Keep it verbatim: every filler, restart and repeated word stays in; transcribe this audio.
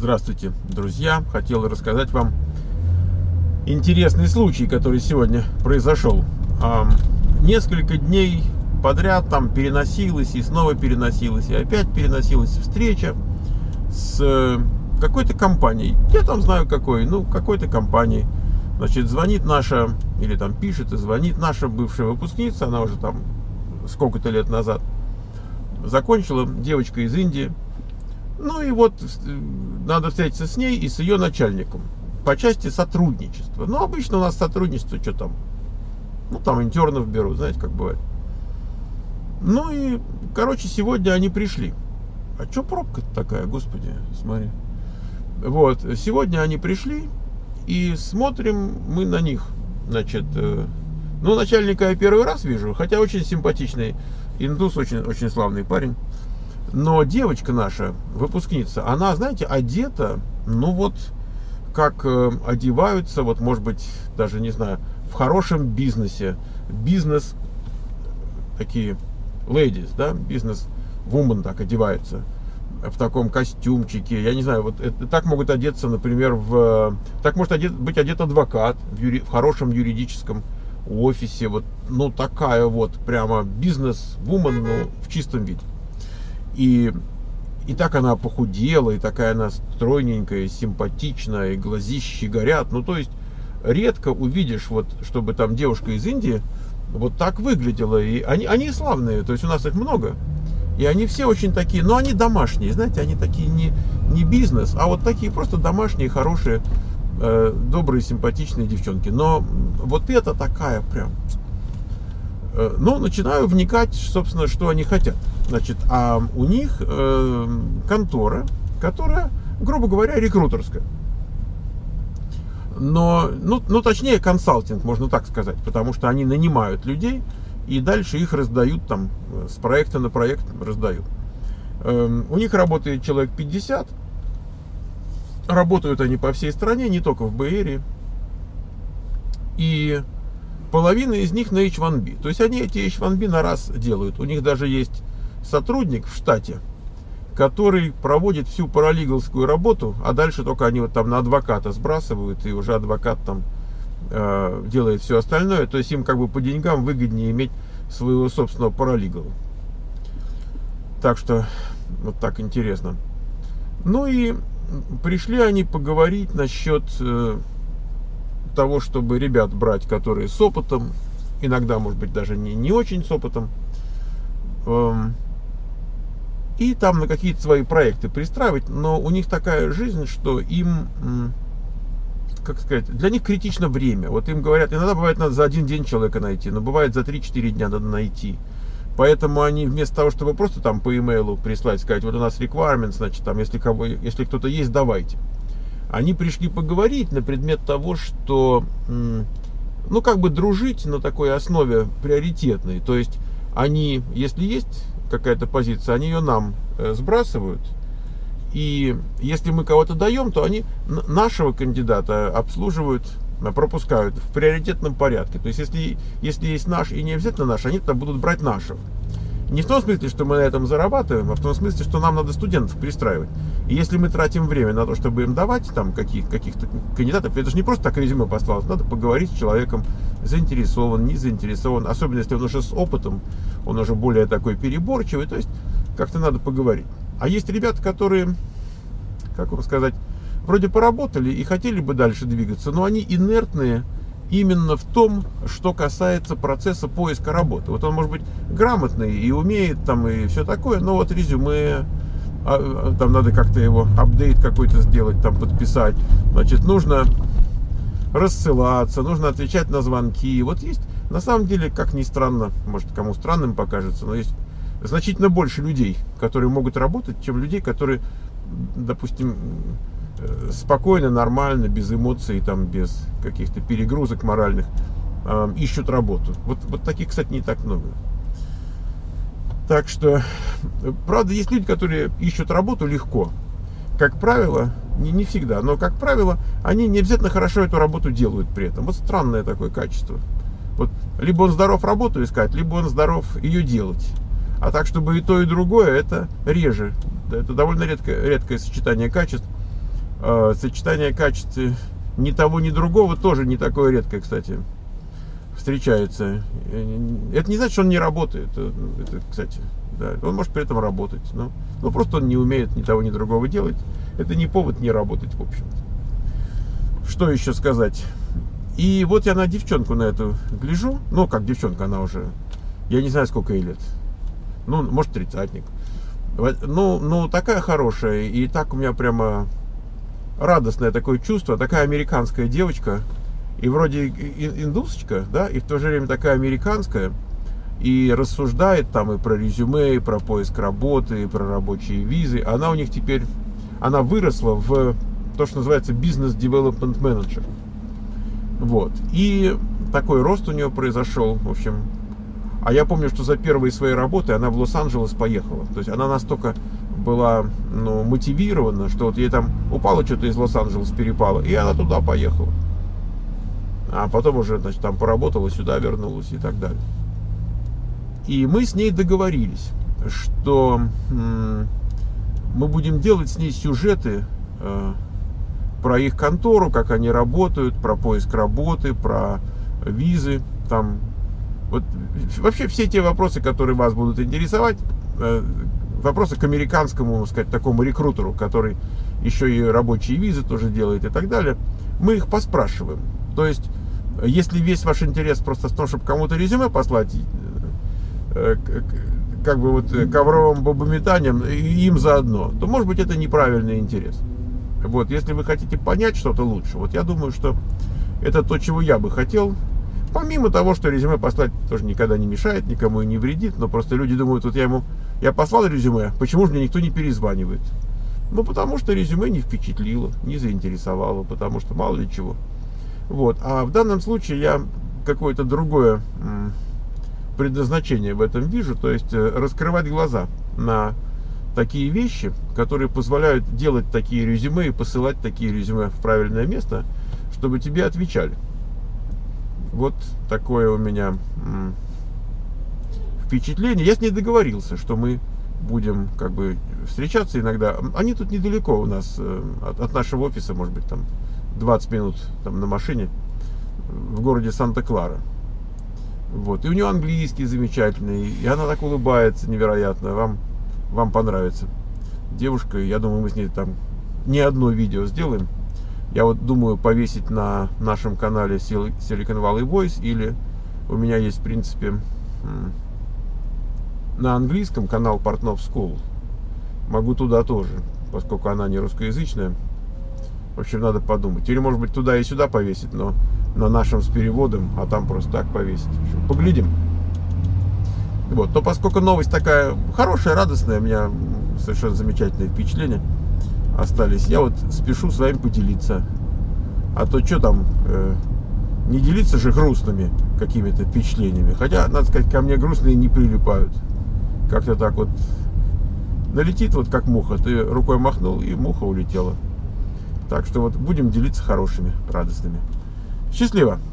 Здравствуйте, друзья! Хотел рассказать вам интересный случай, который сегодня произошел. Несколько дней подряд там переносилась и снова переносилась, и опять переносилась встреча с какой-то компанией. Я там знаю какой, ну какой-то компанией. Значит, звонит наша, или там пишет и звонит наша бывшая выпускница, она уже там сколько-то лет назад закончила, девочка из Индии. Ну и вот надо встретиться с ней и с ее начальником по части сотрудничества. Ну, обычно у нас сотрудничество, что там, ну, там интернов берут, знаете, как бывает. Ну и, короче, сегодня они пришли. А что пробка такая, господи, смотри. Вот, сегодня они пришли, и смотрим мы на них. Значит, ну, начальника я первый раз вижу, хотя очень симпатичный индус, очень, очень славный парень. Но девочка наша, выпускница, она, знаете, одета, ну вот, как э, одеваются, вот, может быть, даже, не знаю, в хорошем бизнесе. Бизнес, такие ladies, да, бизнес-вумен так одеваются, в таком костюмчике. Я не знаю, вот это, так могут одеться, например, в... Так может одет, быть одет адвокат в, юри, в хорошем юридическом офисе. Вот, ну, такая вот прямо бизнес-вумен, ну, в чистом виде. И, и так она похудела, и такая она стройненькая, симпатичная, и глазищи горят. Ну, то есть, редко увидишь, вот, чтобы там девушка из Индии вот так выглядела. И они, они славные, то есть, у нас их много. И они все очень такие, но они домашние, знаете, они такие не, не бизнес, а вот такие просто домашние, хорошие, э, добрые, симпатичные девчонки. Но вот это такая прям... Э, ну, начинаю вникать, собственно, что они хотят. Значит, а у них э, контора, которая, грубо говоря, рекрутерская. Но, ну, ну, точнее, консалтинг, можно так сказать, потому что они нанимают людей и дальше их раздают там, с проекта на проект раздают. Э, у них работает человек пятьдесят, работают они по всей стране, не только в Бэй-Эрии, и половина из них на эйч один би. То есть они эти эйч один би на раз делают. У них даже есть сотрудник в штате, который проводит всю паралигалскую работу, а дальше только они вот там на адвоката сбрасывают, и уже адвокат там э, делает все остальное. То есть им как бы по деньгам выгоднее иметь своего собственного паралигала. Так что вот так интересно. Ну и пришли они поговорить насчет э, того, чтобы ребят брать, которые с опытом, иногда, может быть, даже не, не очень с опытом, эм, и там на какие-то свои проекты пристраивать, но у них такая жизнь, что им, как сказать, для них критично время. Вот им говорят, иногда бывает, надо за один день человека найти, но бывает за три-четыре дня надо найти. Поэтому они вместо того, чтобы просто там по имейлу прислать, сказать, вот у нас requirements, значит, там, если, кого, если кто-то есть, давайте. Они пришли поговорить на предмет того, что, ну, как бы дружить на такой основе приоритетной. То есть они, если есть какая-то позиция, они ее нам сбрасывают. И если мы кого-то даем, то они нашего кандидата обслуживают, пропускают в приоритетном порядке. То есть если, если есть наш и не обязательно наш, они тогда будут брать нашего. Не в том смысле, что мы на этом зарабатываем, а в том смысле, что нам надо студентов пристраивать. И если мы тратим время на то, чтобы им давать там каких, каких-то кандидатов, это же не просто так резюме послать, надо поговорить с человеком, заинтересован, не заинтересован, особенно если он уже с опытом, он уже более такой переборчивый, то есть как-то надо поговорить. А есть ребята, которые, как вам сказать, вроде поработали и хотели бы дальше двигаться, но они инертные именно в том, что касается процесса поиска работы. Вот он может быть грамотный и умеет там и все такое, но вот резюме, там надо как-то его апдейт какой-то сделать, там подписать. Значит, нужно рассылаться, нужно отвечать на звонки. Вот есть, на самом деле, как ни странно, может кому странным покажется, но есть значительно больше людей, которые могут работать, чем людей, которые, допустим, спокойно, нормально, без эмоций, там, без каких-то перегрузок моральных э, ищут работу. Вот, вот таких, кстати, не так много. Так что, правда, есть люди, которые ищут работу легко. Как правило, не, не всегда, но, как правило, они не обязательно хорошо эту работу делают при этом. Вот странное такое качество. Вот, либо он здоров работу искать, либо он здоров ее делать. А так, чтобы и то, и другое, это реже. Это довольно редкое, редкое сочетание качеств. э, сочетание качеств ни того, ни другого тоже не такое редкое, кстати, встречается. Это не значит, что он не работает. Это, кстати, да, он может при этом работать, но, но просто он не умеет ни того, ни другого делать. Это не повод не работать, в общем-то. Что еще сказать? И вот я на девчонку на эту гляжу. Ну, как девчонка, она уже, я не знаю, сколько ей лет. Ну, может, тридцатник. Ну, ну, такая хорошая. И так у меня прямо радостное такое чувство. Такая американская девочка. И вроде индусочка, да, и в то же время такая американская. И рассуждает там и про резюме, и про поиск работы, и про рабочие визы. Она у них теперь, она выросла в то, что называется бизнес development manager. Вот. И такой рост у нее произошел, в общем. А я помню, что за первые свои работы она в Лос-Анджелес поехала. То есть она настолько была, ну, мотивирована, что вот ей там упало что-то из Лос-Анджелеса, перепало, и она туда поехала. А потом уже, значит, там поработала, сюда вернулась и так далее. И мы с ней договорились, что м- мы будем делать с ней сюжеты э- про их контору, как они работают, про поиск работы, про визы, там, вот вообще все те вопросы, которые вас будут интересовать, э- вопросы к американскому, так сказать, такому рекрутеру, который еще и рабочие визы тоже делает и так далее, мы их поспрашиваем. То есть, если весь ваш интерес просто в том, чтобы кому-то резюме послать, как бы вот ковровым бобометанием, им заодно, то, может быть, это неправильный интерес. Вот, если вы хотите понять что-то лучше, вот я думаю, что это то, чего я бы хотел. Помимо того, что резюме послать тоже никогда не мешает, никому и не вредит, но просто люди думают, вот я ему, я послал резюме, почему же мне никто не перезванивает? Ну, потому что резюме не впечатлило, не заинтересовало, потому что мало ли чего. Вот. А в данном случае я какое-то другое предназначение в этом вижу, то есть раскрывать глаза на такие вещи, которые позволяют делать такие резюме и посылать такие резюме в правильное место, чтобы тебе отвечали. Вот такое у меня впечатление. Я с ней договорился, что мы будем как бы встречаться иногда. Они тут недалеко у нас от, от нашего офиса, может быть, там двадцать минут там, на машине, в городе Санта-Клара. Вот. И у нее английский замечательный, и она так улыбается невероятно. Вам, вам понравится. Девушка, я думаю, мы с ней там не одно видео сделаем. Я вот думаю повесить на нашем канале Silicon Valley Voice, или у меня есть, в принципе, на английском канал Портнов School. Могу туда тоже, поскольку она не русскоязычная. В общем, надо подумать. Или, может быть, туда и сюда повесить, но на нашем с переводом, а там просто так повесить. В общем, поглядим. Вот. Но поскольку новость такая хорошая, радостная, у меня совершенно замечательные впечатления остались, я вот спешу с вами поделиться. А то что там, э, не делиться же грустными какими-то впечатлениями. Хотя, надо сказать, ко мне грустные не прилипают. Как-то так вот налетит вот как муха. Ты рукой махнул, и муха улетела. Так что вот будем делиться хорошими, радостными. Счастливо!